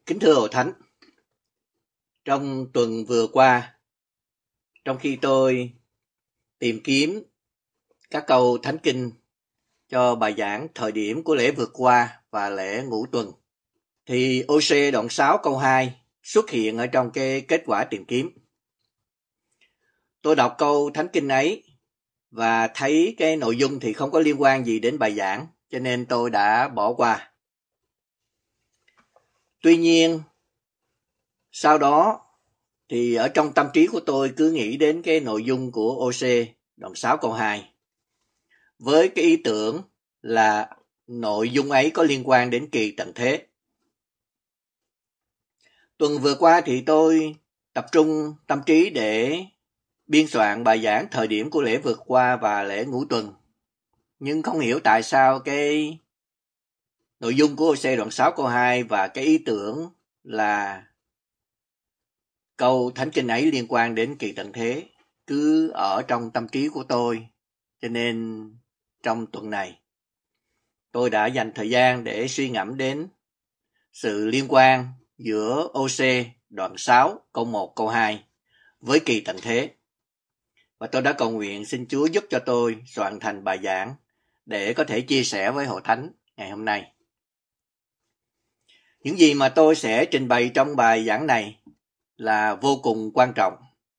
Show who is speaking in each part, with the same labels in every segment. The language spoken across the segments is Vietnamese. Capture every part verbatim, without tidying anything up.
Speaker 1: Kính thưa Hội Thánh, trong tuần vừa qua, trong khi tôi tìm kiếm các câu Thánh Kinh cho bài giảng thời điểm của lễ vượt qua và lễ ngũ tuần, thì ô xê đoạn sáu câu hai xuất hiện ở trong cái kết quả tìm kiếm. Tôi đọc câu Thánh Kinh ấy và thấy cái nội dung thì không có liên quan gì đến bài giảng, cho nên tôi đã bỏ qua. Tuy nhiên, sau đó thì ở trong tâm trí của tôi cứ nghĩ đến cái nội dung của ô xê đoạn sáu câu hai với cái ý tưởng là nội dung ấy có liên quan đến kỳ tận thế. Tuần vừa qua thì tôi tập trung tâm trí để biên soạn bài giảng thời điểm của lễ vượt qua và lễ ngũ tuần. Nhưng không hiểu tại sao cái nội dung của ô xê đoạn sáu câu hai và cái ý tưởng là câu Thánh Kinh ấy liên quan đến kỳ tận thế cứ ở trong tâm trí của tôi. Cho nên trong tuần này, tôi đã dành thời gian để suy ngẫm đến sự liên quan giữa ô xê đoạn sáu câu một câu hai với kỳ tận thế. Và tôi đã cầu nguyện xin Chúa giúp cho tôi soạn thành bài giảng để có thể chia sẻ với Hội Thánh ngày hôm nay. Những gì mà tôi sẽ trình bày trong bài giảng này là vô cùng quan trọng.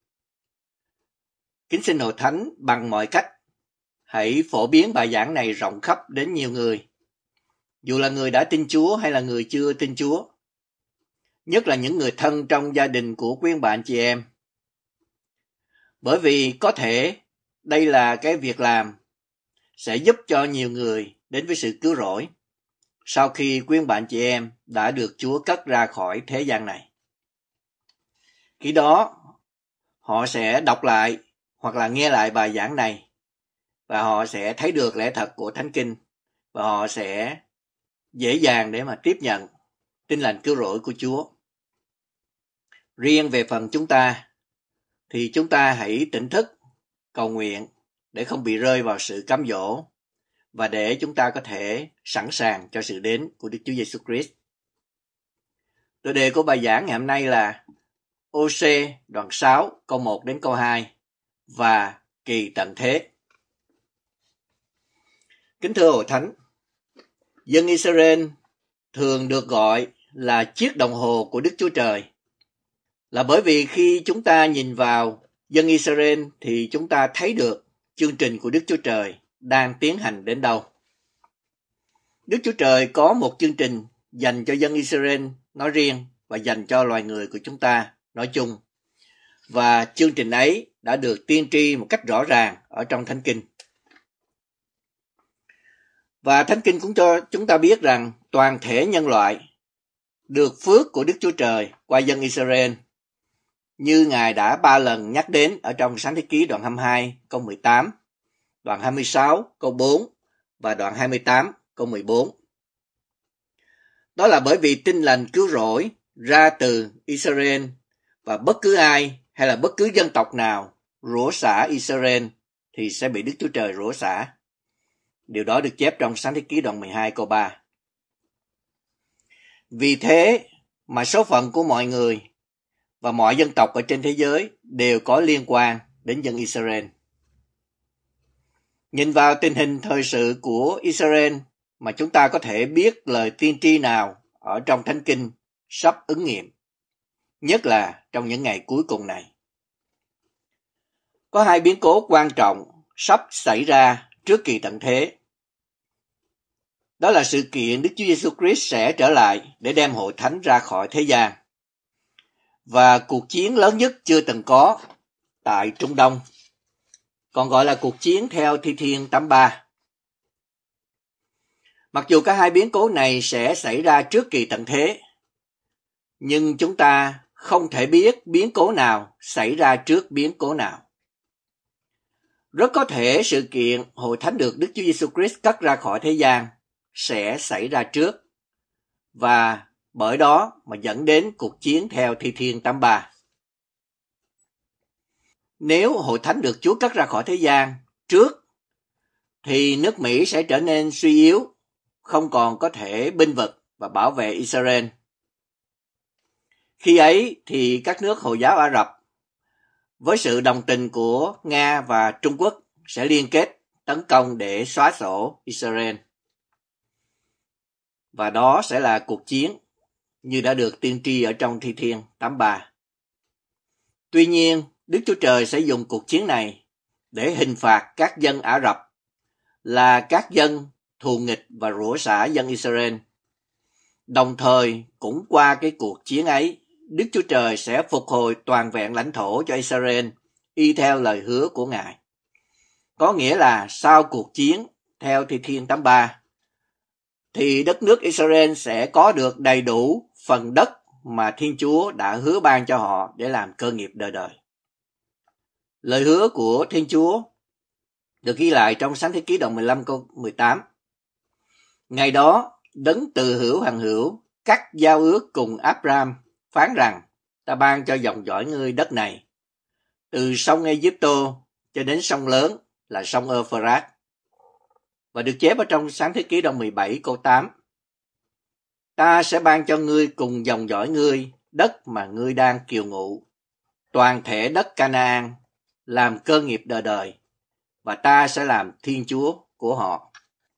Speaker 1: Kính xin Hội Thánh bằng mọi cách hãy phổ biến bài giảng này rộng khắp đến nhiều người, dù là người đã tin Chúa hay là người chưa tin Chúa, nhất là những người thân trong gia đình của quý ông bà anh chị em. Bởi vì có thể đây là cái việc làm sẽ giúp cho nhiều người đến với sự cứu rỗi sau khi quý ông bà anh chị em đã được Chúa cất ra khỏi thế gian này. Khi đó, họ sẽ đọc lại hoặc là nghe lại bài giảng này và họ sẽ thấy được lẽ thật của Thánh Kinh và họ sẽ dễ dàng để mà tiếp nhận tin lành cứu rỗi của Chúa. Riêng về phần chúng ta thì chúng ta hãy tỉnh thức cầu nguyện để không bị rơi vào sự cám dỗ và để chúng ta có thể sẵn sàng cho sự đến của Đức Chúa Giêsu Christ. Tựa đề của bài giảng ngày hôm nay là ô xê đoạn sáu câu một đến câu hai và kỳ tận thế. Kính thưa Hội Thánh, dân Israel thường được gọi là chiếc đồng hồ của Đức Chúa Trời, là bởi vì khi chúng ta nhìn vào dân Israel thì chúng ta thấy được chương trình của Đức Chúa Trời đang tiến hành đến đâu. Đức Chúa Trời có một chương trình dành cho dân Israel nói riêng và dành cho loài người của chúng ta nói chung. Và chương trình ấy đã được tiên tri một cách rõ ràng ở trong Thánh Kinh. Và Thánh Kinh cũng cho chúng ta biết rằng toàn thể nhân loại được phước của Đức Chúa Trời qua dân Israel, như Ngài đã ba lần nhắc đến ở trong Sáng Thế Ký đoạn hai mươi hai câu mười tám, đoạn hai mươi sáu câu bốn và đoạn hai mươi tám câu mười bốn. Đó là bởi vì tin lành cứu rỗi ra từ Israel và bất cứ ai hay là bất cứ dân tộc nào rủa xả Israel thì sẽ bị Đức Chúa Trời rủa xả. Điều đó được chép trong Sáng Thế Ký đoạn mười hai câu ba. Vì thế mà số phận của mọi người và mọi dân tộc ở trên thế giới đều có liên quan đến dân Israel. Nhìn vào tình hình thời sự của Israel mà chúng ta có thể biết lời tiên tri nào ở trong Thánh Kinh sắp ứng nghiệm, nhất là trong những ngày cuối cùng này. Có hai biến cố quan trọng sắp xảy ra trước kỳ tận thế. Đó là sự kiện Đức Chúa Giêsu Christ sẽ trở lại để đem Hội Thánh ra khỏi thế gian, và cuộc chiến lớn nhất chưa từng có tại Trung Đông, còn gọi là cuộc chiến theo Thi Thiên tám mươi ba. Mặc dù cả hai biến cố này sẽ xảy ra trước kỳ tận thế, nhưng chúng ta không thể biết biến cố nào xảy ra trước biến cố nào. Rất có thể sự kiện Hội Thánh được Đức Chúa Giêsu Christ cất ra khỏi thế gian sẽ xảy ra trước, và bởi đó mà dẫn đến cuộc chiến theo Thi Thiên tám mươi ba. Nếu Hội Thánh được Chúa cất ra khỏi thế gian trước, thì nước Mỹ sẽ trở nên suy yếu, không còn có thể bênh vực và bảo vệ Israel. Khi ấy thì các nước Hồi giáo Ả Rập với sự đồng tình của Nga và Trung Quốc sẽ liên kết tấn công để xóa sổ Israel. Và đó sẽ là cuộc chiến như đã được tiên tri ở trong Thi Thiên tám mươi ba. Tuy nhiên, Đức Chúa Trời sẽ dùng cuộc chiến này để hình phạt các dân Ả Rập là các dân thù nghịch và rủa xả dân Israel. Đồng thời, cũng qua cái cuộc chiến ấy, Đức Chúa Trời sẽ phục hồi toàn vẹn lãnh thổ cho Israel y theo lời hứa của Ngài. Có nghĩa là sau cuộc chiến, theo Thi Thiên tám mươi ba, thì đất nước Israel sẽ có được đầy đủ phần đất mà Thiên Chúa đã hứa ban cho họ để làm cơ nghiệp đời đời. Lời hứa của Thiên Chúa được ghi lại trong Sáng Thế Ký đoạn mười lăm câu mười tám. Ngày đó, Đấng từ hữu hằng hữu cắt giao ước cùng Abraham, phán rằng: ta ban cho dòng dõi ngươi đất này, từ sông Ai-cập cho đến sông lớn là sông Euphrates. Và được chép ở trong Sáng Thế Ký đoạn mười bảy câu tám. Ta sẽ ban cho ngươi cùng dòng dõi ngươi đất mà ngươi đang kiều ngụ, toàn thể đất Canaan, làm cơ nghiệp đời đời, và ta sẽ làm Thiên Chúa của họ.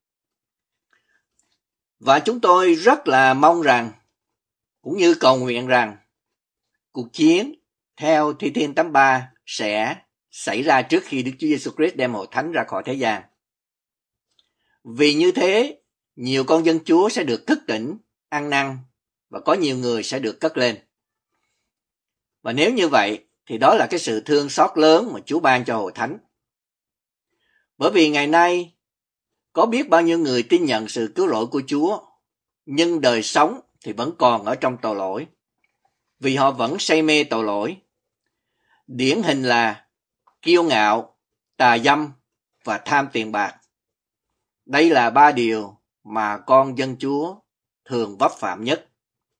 Speaker 1: Và chúng tôi rất là mong rằng, cũng như cầu nguyện rằng, cuộc chiến theo Thi Thiên tám mươi ba sẽ xảy ra trước khi Đức Chúa Giêsu Christ đem hội thánh ra khỏi thế gian. Vì như thế, nhiều con dân Chúa sẽ được thức tỉnh, ăn năn, và có nhiều người sẽ được cất lên. Và nếu như vậy, thì đó là cái sự thương xót lớn mà Chúa ban cho hội thánh. Bởi vì ngày nay, có biết bao nhiêu người tin nhận sự cứu rỗi của Chúa, nhưng đời sống thì vẫn còn ở trong tội lỗi, vì họ vẫn say mê tội lỗi. Điển hình là kiêu ngạo, tà dâm và tham tiền bạc. Đây là ba điều mà con dân Chúa thường vấp phạm nhất.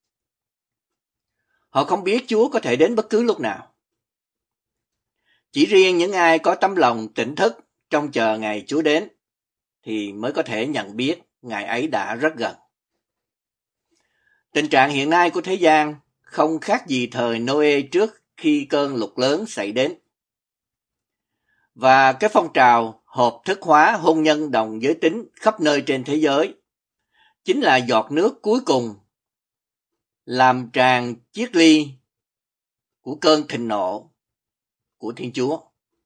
Speaker 1: Họ không biết Chúa có thể đến bất cứ lúc nào. Chỉ riêng những ai có tấm lòng tỉnh thức trông chờ ngày Chúa đến thì mới có thể nhận biết ngày ấy đã rất gần. Tình trạng hiện nay của thế gian không khác gì thời Noe trước khi cơn lụt lớn xảy đến. Và cái phong trào hợp thức hóa hôn nhân đồng giới tính khắp nơi trên thế giới chính là giọt nước cuối cùng làm tràn chiếc ly của cơn thịnh nộ của Thiên Chúa.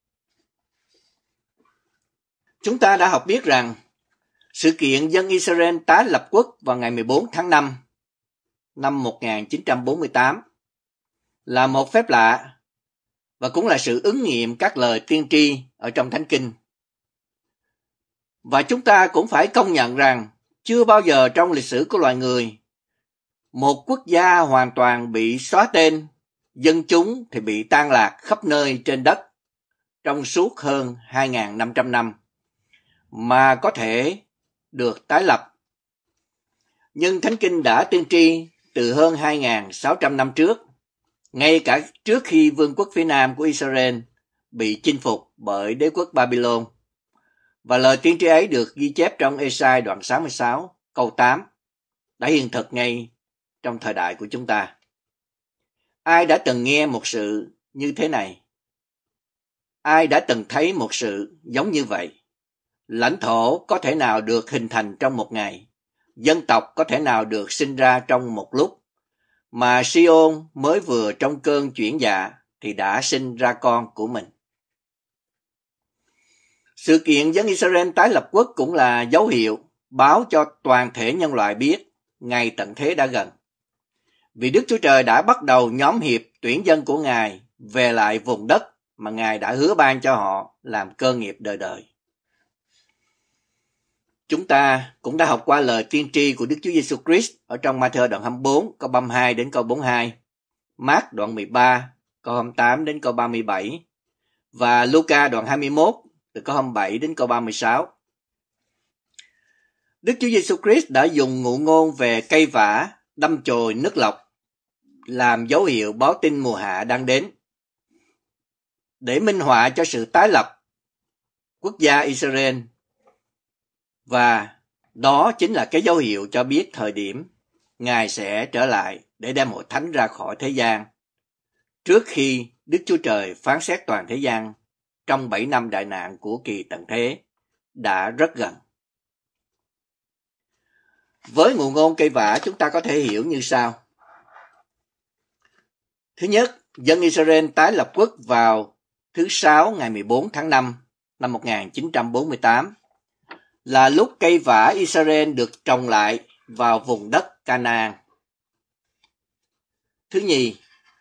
Speaker 1: Chúng ta đã học biết rằng sự kiện dân Israel tái lập quốc vào ngày mười bốn tháng năm năm một nghìn chín trăm bốn mươi tám là một phép lạ và cũng là sự ứng nghiệm các lời tiên tri ở trong Thánh Kinh. Và chúng ta cũng phải công nhận rằng chưa bao giờ trong lịch sử của loài người một quốc gia hoàn toàn bị xóa tên, dân chúng thì bị tan lạc khắp nơi trên đất trong suốt hơn hai nghìn năm trăm năm mà có thể được tái lập. Nhưng Thánh Kinh đã tiên tri từ hơn hai nghìn sáu trăm năm trước, ngay cả trước khi vương quốc phía Nam của Israel bị chinh phục bởi đế quốc Babylon. Và lời tiên tri ấy được ghi chép trong Ê-sai đoạn sáu mươi sáu câu tám, đã hiện thực ngay trong thời đại của chúng ta. Ai đã từng nghe một sự như thế này? Ai đã từng thấy một sự giống như vậy? Lãnh thổ có thể nào được hình thành trong một ngày? Dân tộc có thể nào được sinh ra trong một lúc? Mà Siôn mới vừa trong cơn chuyển dạ thì đã sinh ra con của mình. Sự kiện dân Israel tái lập quốc cũng là dấu hiệu báo cho toàn thể nhân loại biết ngày tận thế đã gần. Vì Đức Chúa Trời đã bắt đầu nhóm hiệp tuyển dân của Ngài về lại vùng đất mà Ngài đã hứa ban cho họ làm cơ nghiệp đời đời. Chúng ta cũng đã học qua lời tiên tri của Đức Chúa Giêsu Christ ở trong Ma-thi-ơ đoạn hai mươi bốn câu ba mươi hai đến câu bốn mươi hai, Mác đoạn mười ba câu hai mươi tám đến câu ba mươi bảy và Luca đoạn hai mươi mốt từ câu hai mươi bảy đến câu ba mươi sáu. Đức Chúa Giêsu Christ đã dùng ngụ ngôn về cây vả đâm chồi nước lọc làm dấu hiệu báo tin mùa hạ đang đến, để minh họa cho sự tái lập quốc gia Israel. Và đó chính là cái dấu hiệu cho biết thời điểm Ngài sẽ trở lại để đem hội thánh ra khỏi thế gian, trước khi Đức Chúa Trời phán xét toàn thế gian trong bảy năm đại nạn của kỳ tận thế đã rất gần. Với ngụ ngôn cây vả, chúng ta có thể hiểu như sau. Thứ nhất, dân Israel tái lập quốc vào thứ Sáu ngày mười bốn tháng năm năm một nghìn chín trăm bốn mươi tám, là lúc cây vả Israel được trồng lại vào vùng đất Canaan. Thứ nhì,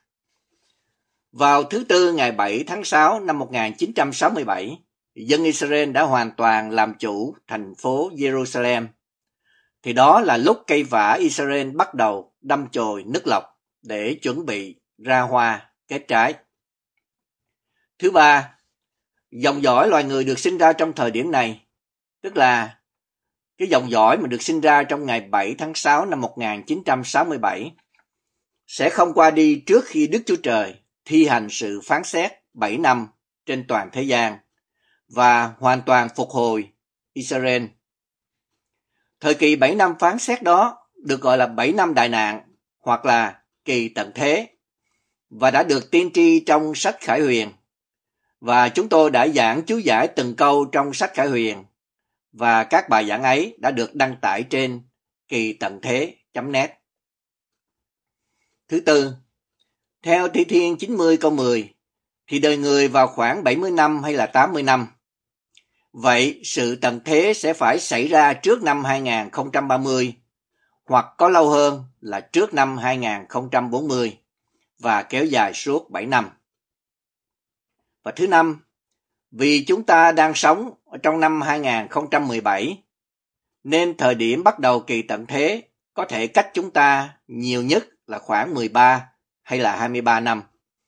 Speaker 1: vào thứ Tư ngày bảy tháng sáu năm một nghìn chín trăm sáu mươi bảy, dân Israel đã hoàn toàn làm chủ thành phố Jerusalem. Thì đó là lúc cây vả Israel bắt đầu đâm chồi nứt lọc để chuẩn bị ra hoa, kết trái. Thứ ba, dòng dõi loài người được sinh ra trong thời điểm này, tức là cái dòng dõi mà được sinh ra trong ngày bảy tháng sáu năm một nghìn chín trăm sáu mươi bảy, sẽ không qua đi trước khi Đức Chúa Trời thi hành sự phán xét bảy năm trên toàn thế gian và hoàn toàn phục hồi Israel. Thời kỳ bảy năm phán xét đó được gọi là bảy năm đại nạn hoặc là kỳ tận thế và đã được tiên tri trong sách Khải Huyền. Và chúng tôi đã giảng chú giải từng câu trong sách Khải Huyền và các bài giảng ấy đã được đăng tải trên kỳ tận thế chấm net. Thứ tư, theo Thi Thiên chín mươi câu mười thì đời người vào khoảng bảy mươi năm hay là tám mươi năm. Vậy sự tận thế sẽ phải xảy ra trước năm hai nghìn không trăm ba mươi hoặc có lâu hơn là trước năm hai nghìn không trăm bốn mươi và kéo dài suốt bảy năm. Và thứ năm, vì chúng ta đang sống trong năm hai nghìn không trăm mười bảy nên thời điểm bắt đầu kỳ tận thế có thể cách chúng ta nhiều nhất là khoảng mười ba hay là hai mươi ba năm.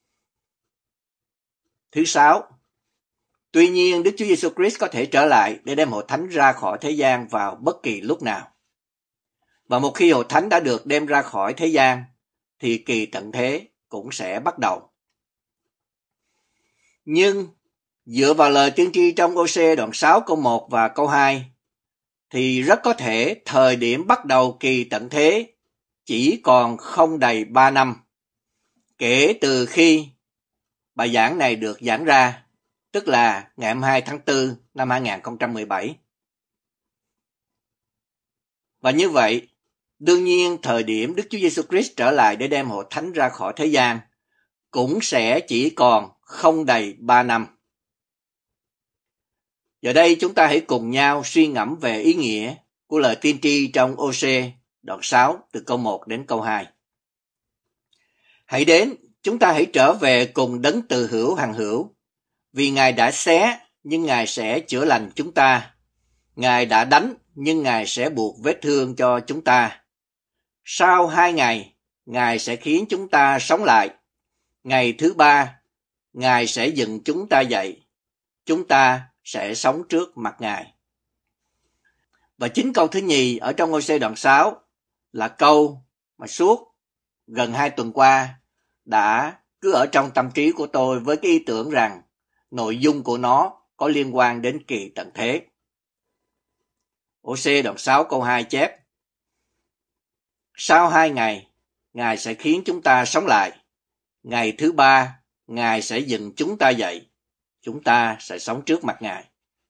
Speaker 1: Thứ sáu, tuy nhiên Đức Chúa Giêsu Christ có thể trở lại để đem hội thánh ra khỏi thế gian vào bất kỳ lúc nào. Và một khi hội thánh đã được đem ra khỏi thế gian thì kỳ tận thế cũng sẽ bắt đầu. Nhưng dựa vào lời tiên tri trong Ô-sê đoạn sáu câu một và câu hai thì rất có thể thời điểm bắt đầu kỳ tận thế chỉ còn không đầy ba năm kể từ khi bài giảng này được giảng ra, tức là ngày hai mươi hai tháng tư năm hai nghìn không trăm mười bảy. Và như vậy, đương nhiên thời điểm Đức Chúa Giêsu Christ trở lại để đem hội thánh ra khỏi thế gian cũng sẽ chỉ còn không đầy ba năm. Giờ đây chúng ta hãy cùng nhau suy ngẫm về ý nghĩa của lời tiên tri trong Ô-sê đoạn sáu từ câu một đến câu hai. Hãy đến, chúng ta hãy trở về cùng đấng từ hữu hằng hữu, vì Ngài đã xé nhưng Ngài sẽ chữa lành chúng ta. Ngài đã đánh nhưng Ngài sẽ buộc vết thương cho chúng ta. Sau hai ngày, Ngài sẽ khiến chúng ta sống lại. Ngày thứ ba, Ngài sẽ dựng chúng ta dậy. Chúng ta sẽ sống trước mặt Ngài. Và chính câu thứ nhì ở trong Ô-sê đoạn sáu là câu mà suốt gần hai tuần qua đã cứ ở trong tâm trí của tôi với cái ý tưởng rằng nội dung của nó có liên quan đến kỳ tận thế. Ô-sê đoạn sáu câu hai chép: Sau hai ngày, Ngài sẽ khiến chúng ta sống lại. Ngày thứ ba, Ngài sẽ dựng chúng ta dậy. Chúng ta sẽ sống trước mặt Ngài.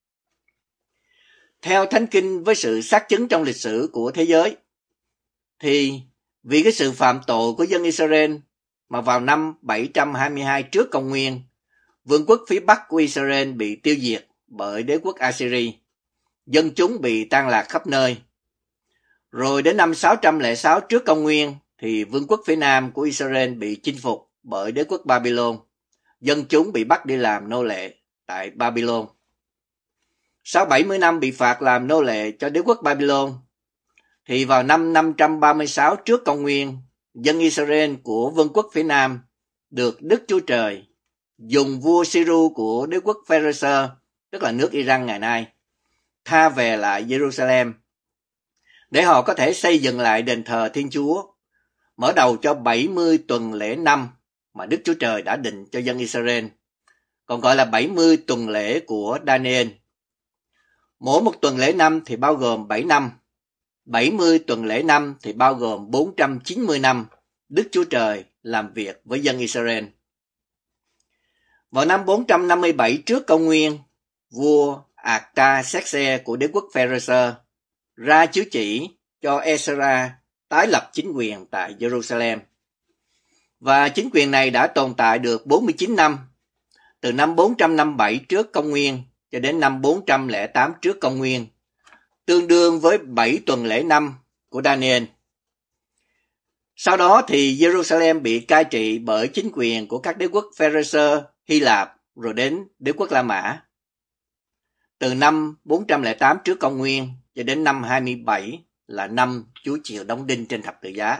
Speaker 1: Theo Thánh Kinh với sự xác chứng trong lịch sử của thế giới, thì vì cái sự phạm tội của dân Israel mà vào năm bảy trăm hai mươi hai trước công nguyên, vương quốc phía Bắc của Israel bị tiêu diệt bởi đế quốc Assyri. Dân chúng bị tan lạc khắp nơi. Rồi đến năm sáu trăm lẻ sáu trước công nguyên thì vương quốc phía Nam của Israel bị chinh phục bởi đế quốc Babylon. Dân chúng bị bắt đi làm nô lệ tại Babylon. Sau bảy mươi năm bị phạt làm nô lệ cho đế quốc Babylon, thì vào năm năm trăm ba mươi sáu trước công nguyên, dân Israel của vương quốc phía Nam được Đức Chúa Trời dùng vua Siru của đế quốc Pharisee, tức là nước Iran ngày nay, tha về lại Jerusalem để họ có thể xây dựng lại đền thờ Thiên Chúa, mở đầu cho bảy mươi tuần lễ năm mà Đức Chúa Trời đã định cho dân Israel, còn gọi là bảy mươi tuần lễ của Daniel. Mỗi một tuần lễ năm thì bao gồm bảy năm, bảy mươi tuần lễ năm thì bao gồm bốn trăm chín mươi năm, Đức Chúa Trời làm việc với dân Israel. Vào năm bốn trăm năm mươi bảy trước công nguyên, vua Artaxerxes của đế quốc Pharisơ ra chiếu chỉ cho Ezra tái lập chính quyền tại Jerusalem. Và chính quyền này đã tồn tại được bốn mươi chín năm, từ năm bốn trăm năm mươi bảy trước công nguyên cho đến năm bốn trăm lẻ tám trước công nguyên, tương đương với bảy tuần lễ năm của Daniel. Sau đó thì Jerusalem bị cai trị bởi chính quyền của các đế quốc Pharisơ, Hy Lạp, rồi đến đế quốc La Mã. Từ năm bốn trăm lẻ tám trước công nguyên cho đến năm hai mươi bảy là năm Chúa chịu đóng đinh trên thập tự giá.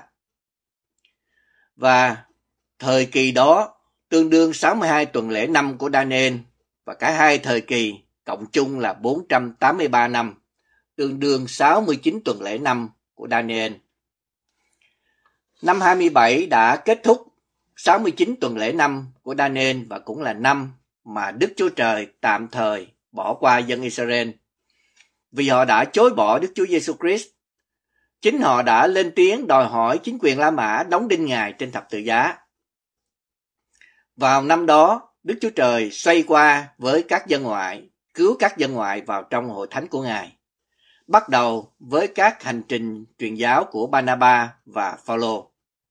Speaker 1: Và thời kỳ đó tương đương sáu mươi hai tuần lễ năm của Daniel, và cả hai thời kỳ cộng chung là bốn trăm tám mươi ba năm, tương đương sáu mươi chín tuần lễ năm của Daniel. Năm hai mươi bảy đã kết thúc sáu mươi chín tuần lễ năm của Daniel, và cũng là năm mà Đức Chúa Trời tạm thời bỏ qua dân Israel vì họ đã chối bỏ Đức Chúa Giêsu Christ. Chính họ đã lên tiếng đòi hỏi chính quyền La Mã đóng đinh Ngài trên thập tự giá. Vào năm đó, Đức Chúa Trời xoay qua với các dân ngoại, cứu các dân ngoại vào trong hội thánh của Ngài, bắt đầu với các hành trình truyền giáo của Barnaba và Phao-lô.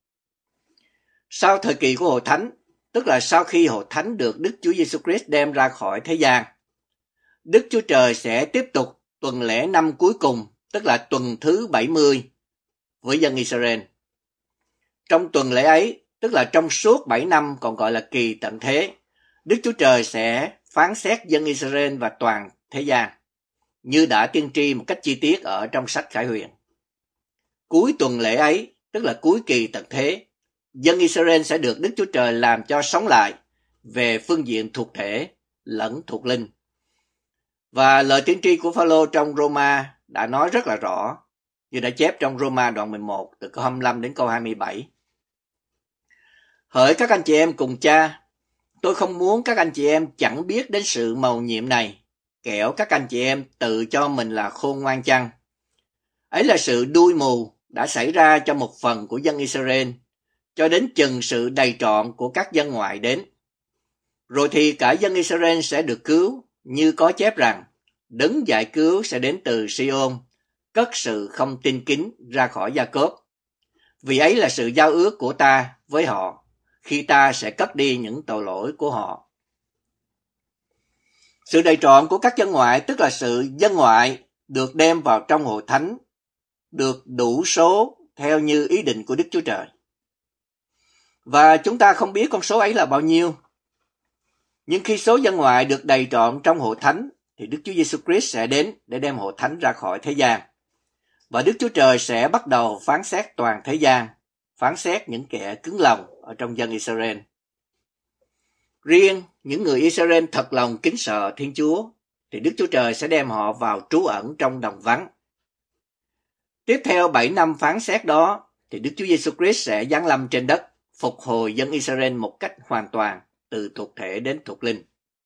Speaker 1: Sau thời kỳ của hội thánh, tức là sau khi hội thánh được Đức Chúa Giêsu Christ đem ra khỏi thế gian, Đức Chúa Trời sẽ tiếp tục tuần lễ năm cuối cùng, tức là tuần thứ bảy mươi với dân Israel. Trong tuần lễ ấy, tức là trong suốt bảy năm còn gọi là kỳ tận thế, Đức Chúa Trời sẽ phán xét dân Israel và toàn thế gian, như đã tiên tri một cách chi tiết ở trong sách Khải Huyền. Cuối tuần lễ ấy, tức là cuối kỳ tận thế, dân Israel sẽ được Đức Chúa Trời làm cho sống lại về phương diện thuộc thể lẫn thuộc linh. Và lời tiên tri của Phao-lô trong Roma đã nói rất là rõ, như đã chép trong Roma đoạn mười một từ câu hai mươi lăm đến câu hai mươi bảy. Hỡi các anh chị em cùng cha, tôi không muốn các anh chị em chẳng biết đến sự mầu nhiệm này, kẻo các anh chị em tự cho mình là khôn ngoan chăng. Ấy là sự đuôi mù đã xảy ra cho một phần của dân Israel, cho đến chừng sự đầy trọn của các dân ngoại đến. Rồi thì cả dân Israel sẽ được cứu, như có chép rằng, đấng giải cứu sẽ đến từ Sion, cất sự không tin kính ra khỏi Gia-cốp. Vì ấy là sự giao ước của ta với họ, khi ta sẽ cất đi những tội lỗi của họ. Sự đầy trọn của các dân ngoại, tức là sự dân ngoại được đem vào trong hội thánh, được đủ số theo như ý định của Đức Chúa Trời. Và chúng ta không biết con số ấy là bao nhiêu. Nhưng khi số dân ngoại được đầy trọn trong hội thánh, thì Đức Chúa Giêsu Christ sẽ đến để đem hội thánh ra khỏi thế gian. Và Đức Chúa Trời sẽ bắt đầu phán xét toàn thế gian, phán xét những kẻ cứng lòng ở trong dân Israel. Riêng những người Israel thật lòng kính sợ Thiên Chúa, thì Đức Chúa Trời sẽ đem họ vào trú ẩn trong đồng vắng. Tiếp theo bảy năm phán xét đó, thì Đức Chúa Giêsu Christ sẽ giáng lâm trên đất, phục hồi dân Israel một cách hoàn toàn, từ thuộc thể đến thuộc linh.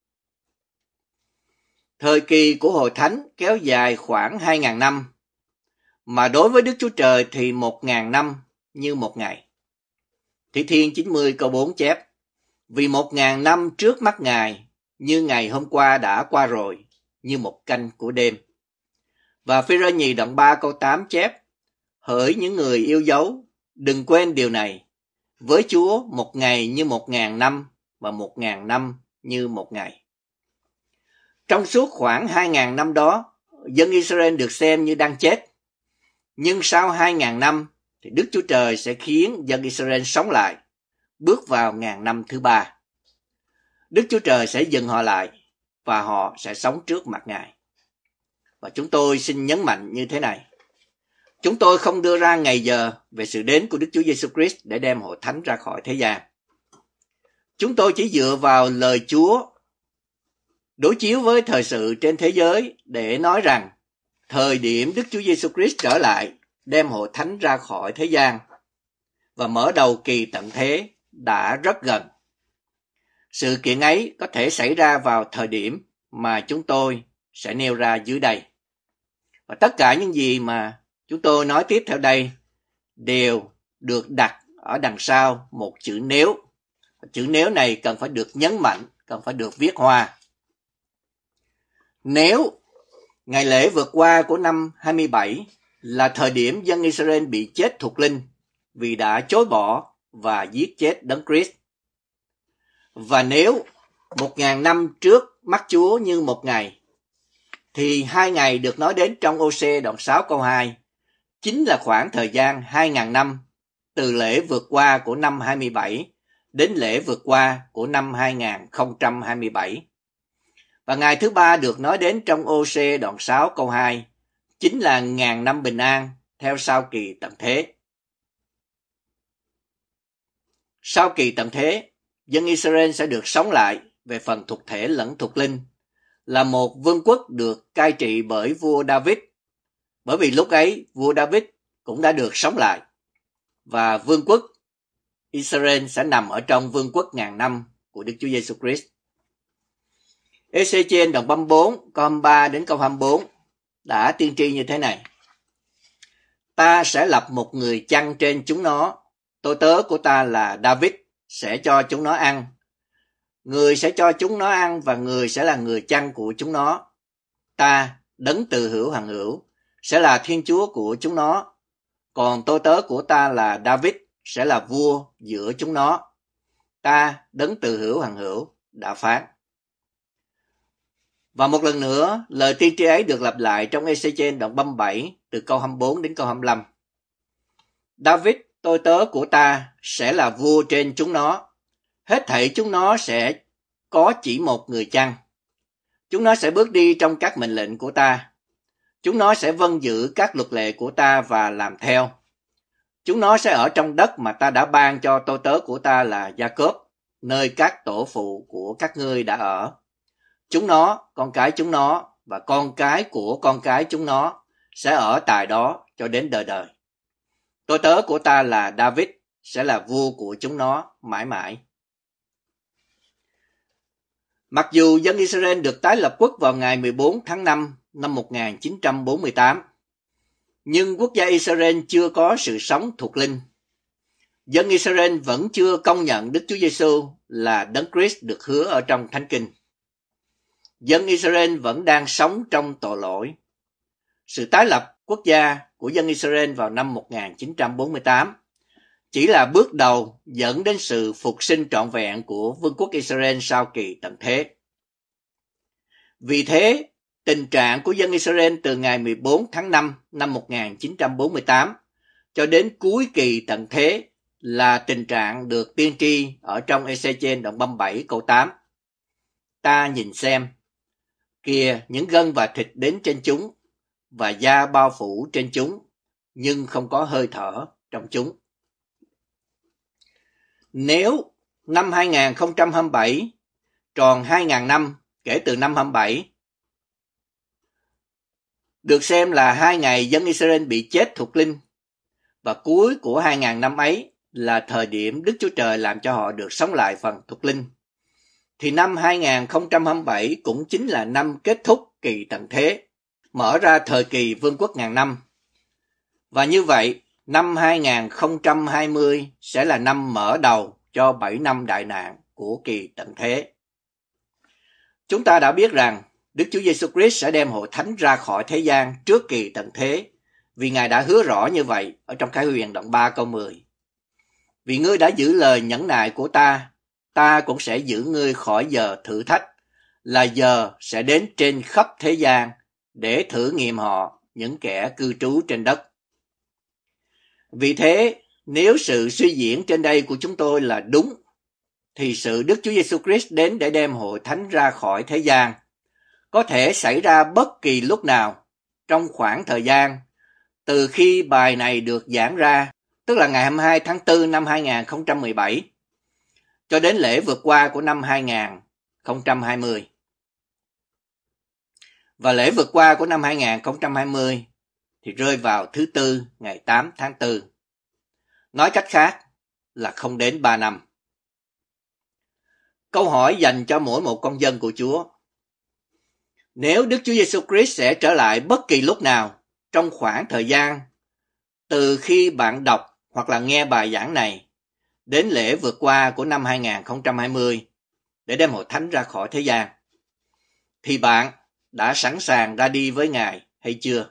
Speaker 1: Thời kỳ của hội thánh kéo dài khoảng hai nghìn năm, mà đối với Đức Chúa Trời thì một nghìn năm như một ngày. Thi Thiên chín mươi câu bốn chép, vì một nghìn năm trước mắt Ngài, như ngày hôm qua đã qua rồi, như một canh của đêm. Và Phi-rơ nhì đoạn ba câu tám chép, hỡi những người yêu dấu, đừng quên điều này, với Chúa một ngày như một ngàn năm, và một ngàn năm như một ngày. Trong suốt khoảng hai nghìn năm đó, dân Israel được xem như đang chết. Nhưng sau hai nghìn năm, thì Đức Chúa Trời sẽ khiến dân Israel sống lại, bước vào ngàn năm thứ ba. Đức Chúa Trời sẽ dừng họ lại, và họ sẽ sống trước mặt Ngài. Và chúng tôi xin nhấn mạnh như thế này. Chúng tôi không đưa ra ngày giờ về sự đến của Đức Chúa Giêsu Christ để đem hội thánh ra khỏi thế gian. Chúng tôi chỉ dựa vào lời Chúa đối chiếu với thời sự trên thế giới để nói rằng thời điểm Đức Chúa Giêsu Christ trở lại đem hội thánh ra khỏi thế gian và mở đầu kỳ tận thế đã rất gần. Sự kiện ấy có thể xảy ra vào thời điểm mà chúng tôi sẽ nêu ra dưới đây. Và tất cả những gì mà chúng tôi nói tiếp theo đây đều được đặt ở đằng sau một chữ nếu. Chữ nếu này cần phải được nhấn mạnh, cần phải được viết hoa. Nếu ngày lễ vượt qua của năm hai mươi bảy là thời điểm dân Israel bị chết thuộc linh vì đã chối bỏ và giết chết Đấng Christ. Và nếu một ngàn năm trước mắt Chúa như một ngày, thì hai ngày được nói đến trong Ô-sê đoạn sáu câu hai chính là khoảng thời gian hai ngàn năm từ lễ vượt qua của năm hai mươi bảy đến lễ vượt qua của năm hai không hai bảy. Và ngày thứ ba được nói đến trong Ô-sê đoạn sáu câu hai chính là ngàn năm bình an theo sau kỳ tận thế. Sau kỳ tận thế, dân Israel sẽ được sống lại về phần thuộc thể lẫn thuộc linh, là một vương quốc được cai trị bởi vua David. Bởi vì lúc ấy vua David cũng đã được sống lại, và vương quốc Israel sẽ nằm ở trong vương quốc ngàn năm của Đức Chúa Giêsu Christ. Ê-xê-chiên đoạn ba mươi bốn câu hai mươi ba đến câu hai mươi bốn đã tiên tri như thế này: Ta sẽ lập một người chăn trên chúng nó, tôi tớ của ta là David sẽ cho chúng nó ăn. Người sẽ cho chúng nó ăn và người sẽ là người chăn của chúng nó. Ta, đấng từ hữu hằng hữu, sẽ là Thiên Chúa của chúng nó. Còn tôi tớ của ta là David sẽ là vua giữa chúng nó. Ta, đấng từ hữu hằng hữu, đã phán. Và một lần nữa, lời tiên tri ấy được lặp lại trong Ê-xê-chiên đoạn ba mươi bảy từ câu hai mươi bốn đến câu hai mươi lăm. David, tôi tớ của ta, sẽ là vua trên chúng nó. Hết thảy chúng nó sẽ có chỉ một người chăn. Chúng nó sẽ bước đi trong các mệnh lệnh của ta. Chúng nó sẽ vâng giữ các luật lệ của ta và làm theo. Chúng nó sẽ ở trong đất mà ta đã ban cho tôi tớ của ta là Gia-cốp, nơi các tổ phụ của các ngươi đã ở. Chúng nó, con cái chúng nó và con cái của con cái chúng nó sẽ ở tại đó cho đến đời đời. Tôi tớ của ta là David sẽ là vua của chúng nó mãi mãi. Mặc dù dân Israel được tái lập quốc vào ngày mười bốn tháng năm năm một nghìn chín trăm bốn mươi tám, nhưng quốc gia Israel chưa có sự sống thuộc linh. Dân Israel vẫn chưa công nhận Đức Chúa Giêsu là Đấng Christ được hứa ở trong Thánh Kinh. Dân Israel vẫn đang sống trong tội lỗi. Sự tái lập quốc gia của dân Israel vào năm một nghìn chín trăm bốn mươi tám chỉ là bước đầu dẫn đến sự phục sinh trọn vẹn của vương quốc Israel sau kỳ tận thế. Vì thế, tình trạng của dân Israel từ ngày mười bốn tháng năm năm một nghìn chín trăm bốn mươi tám cho đến cuối kỳ tận thế là tình trạng được tiên tri ở trong Ê-xê-chiên đoạn ba mươi bảy câu tám. Ta nhìn xem, kìa những gân và thịt đến trên chúng, và da bao phủ trên chúng, nhưng không có hơi thở trong chúng. Nếu năm hai không hai bảy tròn hai nghìn năm kể từ năm hai mươi bảy, được xem là hai ngày dân Israel bị chết thuộc linh, và cuối của hai nghìn năm ấy là thời điểm Đức Chúa Trời làm cho họ được sống lại phần thuộc linh, thì năm hai không hai bảy cũng chính là năm kết thúc kỳ tận thế, mở ra thời kỳ vương quốc ngàn năm. Và như vậy, năm hai không hai không sẽ là năm mở đầu cho bảy năm đại nạn của kỳ tận thế. Chúng ta đã biết rằng Đức Chúa Giêsu Christ sẽ đem hội thánh ra khỏi thế gian trước kỳ tận thế, vì Ngài đã hứa rõ như vậy ở trong Khải Huyền đoạn ba câu mười. Vì ngươi đã giữ lời nhẫn nại của ta, ta cũng sẽ giữ ngươi khỏi giờ thử thách, là giờ sẽ đến trên khắp thế gian để thử nghiệm họ, những kẻ cư trú trên đất. Vì thế, nếu sự suy diễn trên đây của chúng tôi là đúng, thì sự Đức Chúa Giêsu Christ đến để đem hội thánh ra khỏi thế gian có thể xảy ra bất kỳ lúc nào trong khoảng thời gian từ khi bài này được giảng ra, tức là ngày hai mươi hai tháng tư năm hai không một bảy, cho đến lễ vượt qua của năm hai không hai không. Và lễ vượt qua của năm hai không hai không thì rơi vào thứ tư ngày tám tháng tư. Nói cách khác là không đến ba năm. Câu hỏi dành cho mỗi một con dân của Chúa: nếu Đức Chúa Giêsu Christ sẽ trở lại bất kỳ lúc nào trong khoảng thời gian từ khi bạn đọc hoặc là nghe bài giảng này đến lễ vượt qua của năm hai không hai không để đem hội thánh ra khỏi thế gian, thì bạn đã sẵn sàng ra đi với Ngài hay chưa?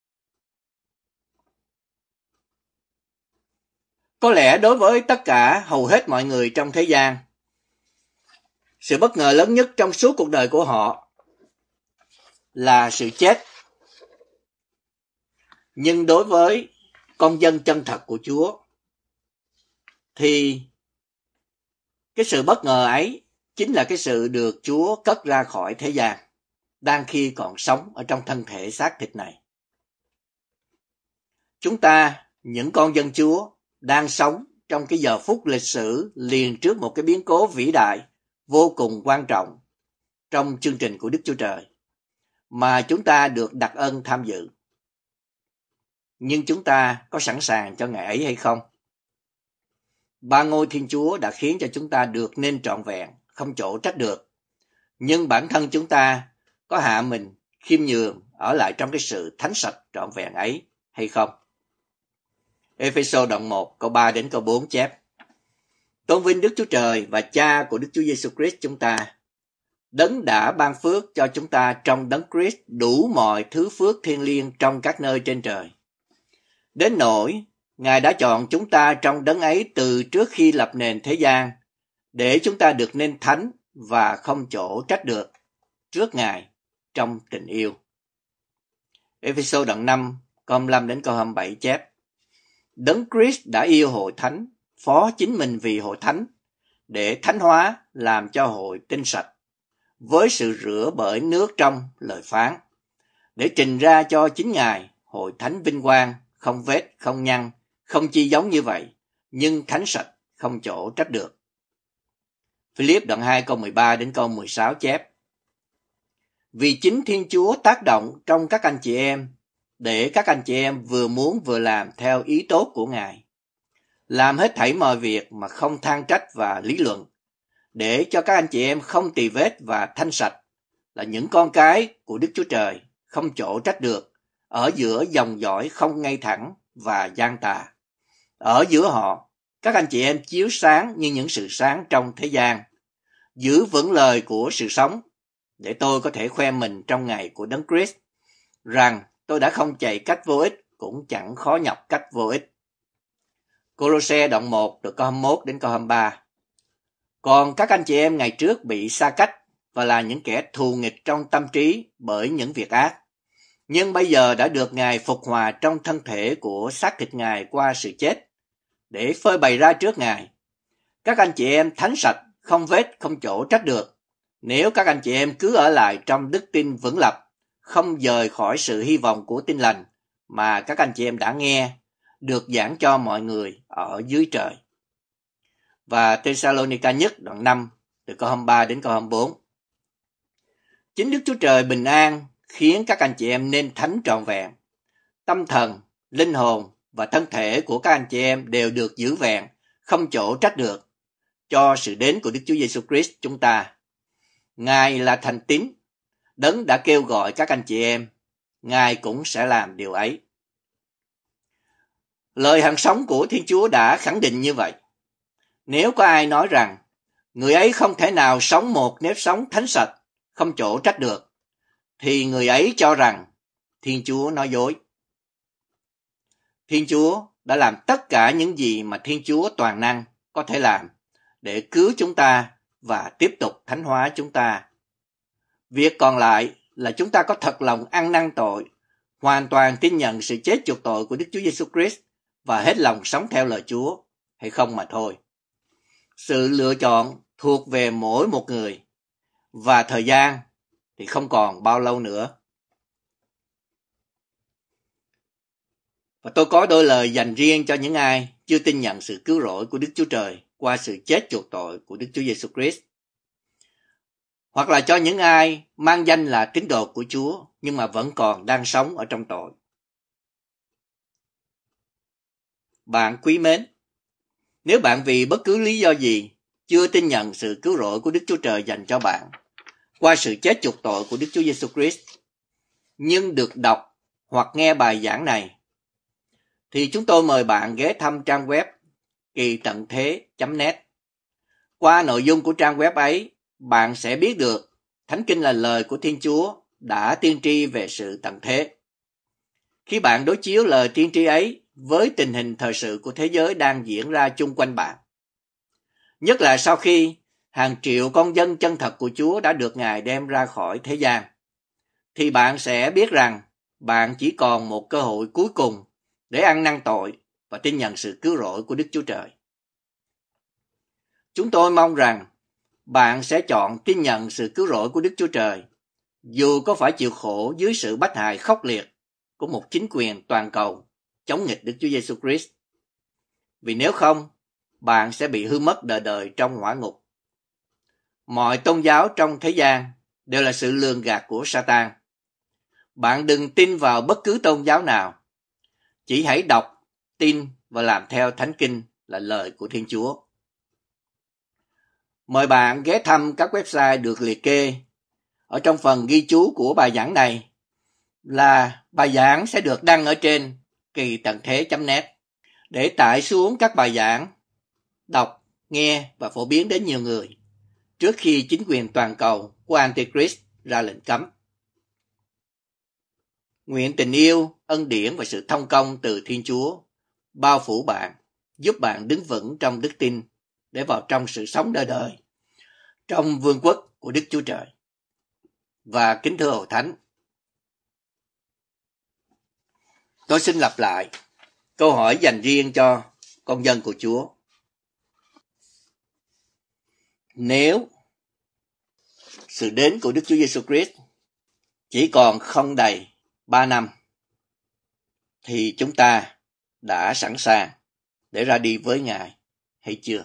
Speaker 1: Có lẽ đối với tất cả hầu hết mọi người trong thế gian, sự bất ngờ lớn nhất trong suốt cuộc đời của họ là sự chết. Nhưng đối với con dân chân thật của Chúa thì cái sự bất ngờ ấy chính là cái sự được Chúa cất ra khỏi thế gian đang khi còn sống ở trong thân thể xác thịt này. Chúng ta, những con dân Chúa, đang sống trong cái giờ phút lịch sử liền trước một cái biến cố vĩ đại, vô cùng quan trọng trong chương trình của Đức Chúa Trời mà chúng ta được đặc ân tham dự. Nhưng chúng ta có sẵn sàng cho ngày ấy hay không? Ba ngôi Thiên Chúa đã khiến cho chúng ta được nên trọn vẹn, không chỗ trách được. Nhưng bản thân chúng ta có hạ mình khiêm nhường ở lại trong cái sự thánh sạch trọn vẹn ấy hay không? Ê-phê-sô đoạn một câu ba đến câu bốn chép: Tôn vinh Đức Chúa Trời và Cha của Đức Chúa Giêsu Christ chúng ta, Đấng đã ban phước cho chúng ta trong Đấng Christ đủ mọi thứ phước thiêng liêng trong các nơi trên trời. Đến nỗi Ngài đã chọn chúng ta trong Đấng ấy từ trước khi lập nền thế gian, để chúng ta được nên thánh và không chỗ trách được trước Ngài trong tình yêu. Ê-phê-sô đoạn năm câu hai mươi lăm đến câu hai mươi bảy chép: Đấng Christ đã yêu hội thánh, phó chính mình vì hội thánh, để thánh hóa làm cho hội tinh sạch, với sự rửa bởi nước trong lời phán, để trình ra cho chính Ngài hội thánh vinh quang, không vết, không nhăn, không chi giống như vậy, nhưng thánh sạch, không chỗ trách được. Philip đoạn hai câu mười ba đến câu mười sáu chép: Vì chính Thiên Chúa tác động trong các anh chị em, để các anh chị em vừa muốn vừa làm theo ý tốt của Ngài, làm hết thảy mọi việc mà không than trách và lý luận, để cho các anh chị em không tì vết và thanh sạch, là những con cái của Đức Chúa Trời, không chỗ trách được, ở giữa dòng dõi không ngay thẳng và gian tà. Ở giữa họ, các anh chị em chiếu sáng như những sự sáng trong thế gian, giữ vững lời của sự sống, để tôi có thể khoe mình trong ngày của Đấng Christ, rằng tôi đã không chạy cách vô ích, cũng chẳng khó nhọc cách vô ích. Cô-lô-se đoạn một từ câu hai mươi mốt đến câu hai mươi ba: Còn các anh chị em ngày trước bị xa cách và là những kẻ thù nghịch trong tâm trí bởi những việc ác, nhưng bây giờ đã được Ngài phục hòa trong thân thể của xác thịt Ngài qua sự chết, để phơi bày ra trước Ngài. Các anh chị em thánh sạch, không vết, không chỗ trách được, nếu các anh chị em cứ ở lại trong đức tin vững lập, không dời khỏi sự hy vọng của tin lành mà các anh chị em đã nghe, được giảng cho mọi người ở dưới trời. Và Tê-sa-lô-ni-ca nhất đoạn năm từ câu hai mươi ba đến câu hai mươi bốn: Chính Đức Chúa Trời bình an khiến các anh chị em nên thánh trọn vẹn. Tâm thần, linh hồn và thân thể của các anh chị em đều được giữ vẹn, không chỗ trách được, cho sự đến của Đức Chúa Giêsu Christ chúng ta. Ngài là thành tín, Đấng đã kêu gọi các anh chị em, Ngài cũng sẽ làm điều ấy. Lời hằng sống của Thiên Chúa đã khẳng định như vậy. Nếu có ai nói rằng người ấy không thể nào sống một nếp sống thánh sạch, không chỗ trách được, thì người ấy cho rằng Thiên Chúa nói dối. Thiên Chúa đã làm tất cả những gì mà Thiên Chúa toàn năng có thể làm để cứu chúng ta và tiếp tục thánh hóa chúng ta. Việc còn lại là chúng ta có thật lòng ăn năn tội, hoàn toàn tin nhận sự chết chuộc tội của Đức Chúa Giêsu Christ và hết lòng sống theo lời Chúa hay không mà thôi. Sự lựa chọn thuộc về mỗi một người, và thời gian thì không còn bao lâu nữa. Và tôi có đôi lời dành riêng cho những ai chưa tin nhận sự cứu rỗi của Đức Chúa Trời qua sự chết chuộc tội của Đức Chúa Giêsu Christ. Hoặc là cho những ai mang danh là tín đồ của Chúa nhưng mà vẫn còn đang sống ở trong tội. Bạn quý mến, nếu bạn vì bất cứ lý do gì chưa tin nhận sự cứu rỗi của Đức Chúa Trời dành cho bạn qua sự chết chuộc tội của Đức Chúa Giêsu Christ, nhưng được đọc hoặc nghe bài giảng này, thì chúng tôi mời bạn ghé thăm trang web kỳ tận thế chấm net. Qua nội dung của trang web ấy, bạn sẽ biết được Thánh Kinh là lời của Thiên Chúa đã tiên tri về sự tận thế. Khi bạn đối chiếu lời tiên tri ấy với tình hình thời sự của thế giới đang diễn ra chung quanh bạn, nhất là sau khi hàng triệu con dân chân thật của Chúa đã được Ngài đem ra khỏi thế gian, thì bạn sẽ biết rằng bạn chỉ còn một cơ hội cuối cùng để ăn năn tội và tin nhận sự cứu rỗi của Đức Chúa Trời. Chúng tôi mong rằng bạn sẽ chọn tin nhận sự cứu rỗi của Đức Chúa Trời, dù có phải chịu khổ dưới sự bách hại khốc liệt của một chính quyền toàn cầu chống nghịch Đức Chúa Giêsu Christ. Vì nếu không, bạn sẽ bị hư mất đời đời trong hỏa ngục. Mọi tôn giáo trong thế gian đều là sự lường gạt của Satan. Bạn đừng tin vào bất cứ tôn giáo nào. Chỉ hãy đọc, tin và làm theo Thánh Kinh là lời của Thiên Chúa. Mời bạn ghé thăm các website được liệt kê ở trong phần ghi chú của bài giảng này, là bài giảng sẽ được đăng ở trên kỳ tận thế chấm net để tải xuống các bài giảng, đọc, nghe và phổ biến đến nhiều người trước khi chính quyền toàn cầu của Antichrist ra lệnh cấm. Nguyện tình yêu, ân điển và sự thông công từ Thiên Chúa bao phủ bạn, giúp bạn đứng vững trong đức tin để vào trong sự sống đời đời trong vương quốc của Đức Chúa Trời. Và kính thưa Hội Thánh, tôi xin lặp lại câu hỏi dành riêng cho con dân của Chúa. Nếu sự đến của Đức Chúa Giêsu Christ chỉ còn không đầy ba năm, thì chúng ta đã sẵn sàng để ra đi với Ngài hay chưa?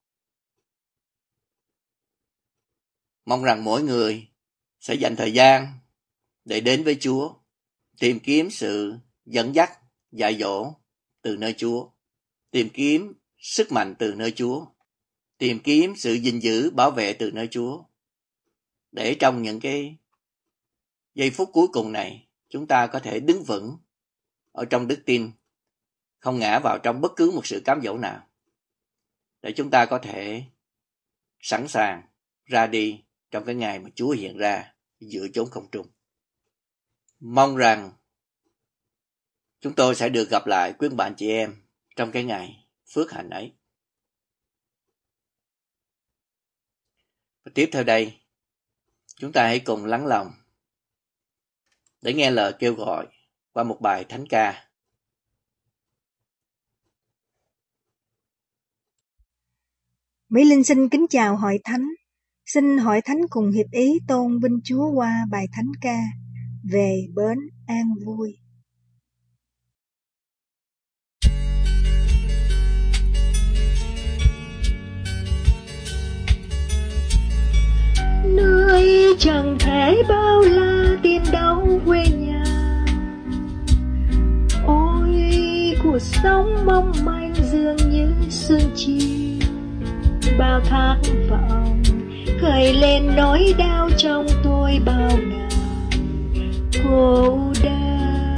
Speaker 1: Mong rằng mỗi người sẽ dành thời gian để đến với Chúa, tìm kiếm sự dẫn dắt, dạy dỗ từ nơi Chúa, tìm kiếm sức mạnh từ nơi Chúa, tìm kiếm sự gìn giữ, bảo vệ từ nơi Chúa, để trong những cái giây phút cuối cùng này chúng ta có thể đứng vững ở trong đức tin, không ngã vào trong bất cứ một sự cám dỗ nào, để chúng ta có thể sẵn sàng ra đi trong cái ngày mà Chúa hiện ra giữa chốn không trung. Mong rằng chúng tôi sẽ được gặp lại quý bạn chị em trong cái ngày phước hạnh ấy. Và tiếp theo đây, chúng ta hãy cùng lắng lòng để nghe lời kêu gọi qua một bài thánh ca.
Speaker 2: Mỹ Linh xin kính chào Hội Thánh. Xin Hội Thánh cùng hiệp ý tôn vinh Chúa qua bài thánh ca Về bến an vui.
Speaker 3: Nơi chẳng thể bao la tìm đâu quê nhà, ôi cuộc sống mong manh dường như sương chiều, bao tháng vọng khởi lên nỗi đau trong tôi bao ngày cô đơn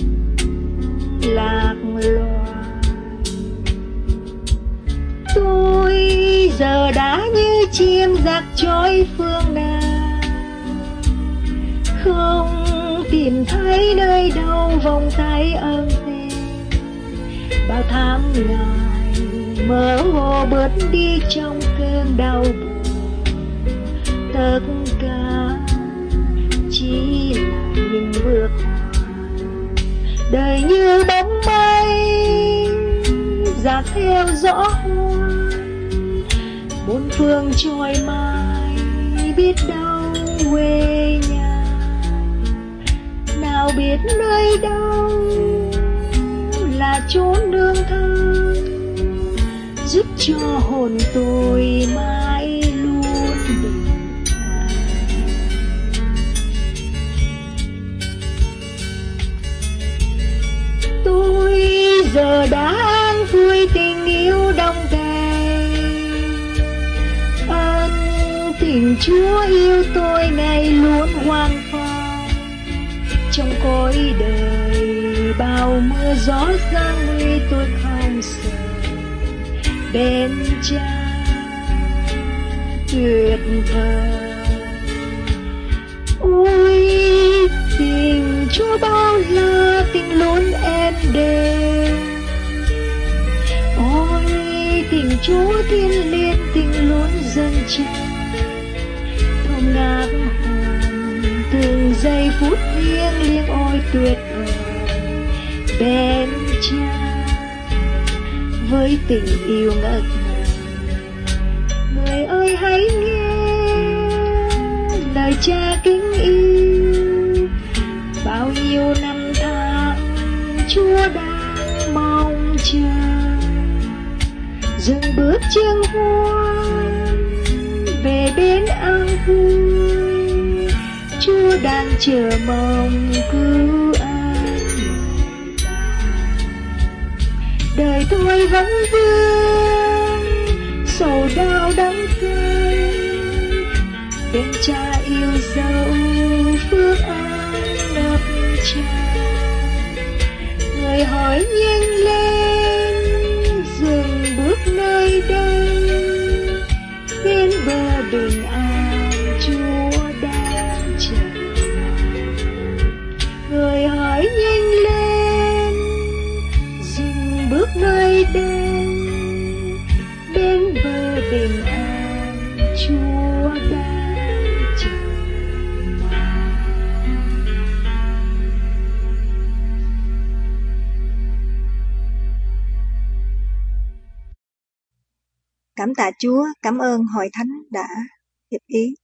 Speaker 3: lạc loài. Tôi giờ đã như chim giặc trôi phương nào, không tìm thấy nơi đâu vòng tay ấm êm. Bao tháng ngày mơ hồ bớt đi trong cơn đau buồn, tất cả chỉ là những bước hoài. Đời như bóng mây dạt theo gió hoài, bốn phương trôi mai biết đâu quê nhà. Nào biết nơi đâu là chốn nương thân, giúp cho hồn tôi mãi luôn bình an. Tôi giờ đã an vui tình yêu đông đầy, ân tình Chúa yêu tôi ngày luôn hoang phai. Trong cõi đời bao mưa gió giăng nguy tôi không sợ, bên Cha tuyệt vời. Ôi tình Chúa bao la, tình luôn em đềm. Ôi tình Chúa thiên liêng, tình luôn dâng tràn, thơm ngát hồn từng giây phút thiêng liêng. Ôi tuyệt vời bên Cha với tình yêu ngất ngây. Người ơi hãy nghe lời Cha kính yêu, bao nhiêu năm tháng Chúa đang mong chờ. Dừng bước chân hoan về bên an vui, Chúa đang chờ mong cứu an. Đời tôi vẫn vương sầu đau đắng cay, bên Cha yêu dấu phước an ngập tràn. Người hỏi nhanh lên dừng bước nơi đây, bên bờ bình an Chúa đang chờ. Người hỏi nhanh lên dừng bước nơi đây, bên bờ bình an Chúa đang chờ.
Speaker 2: Cảm tạ Chúa, cảm ơn Hội Thánh đã hiệp ý.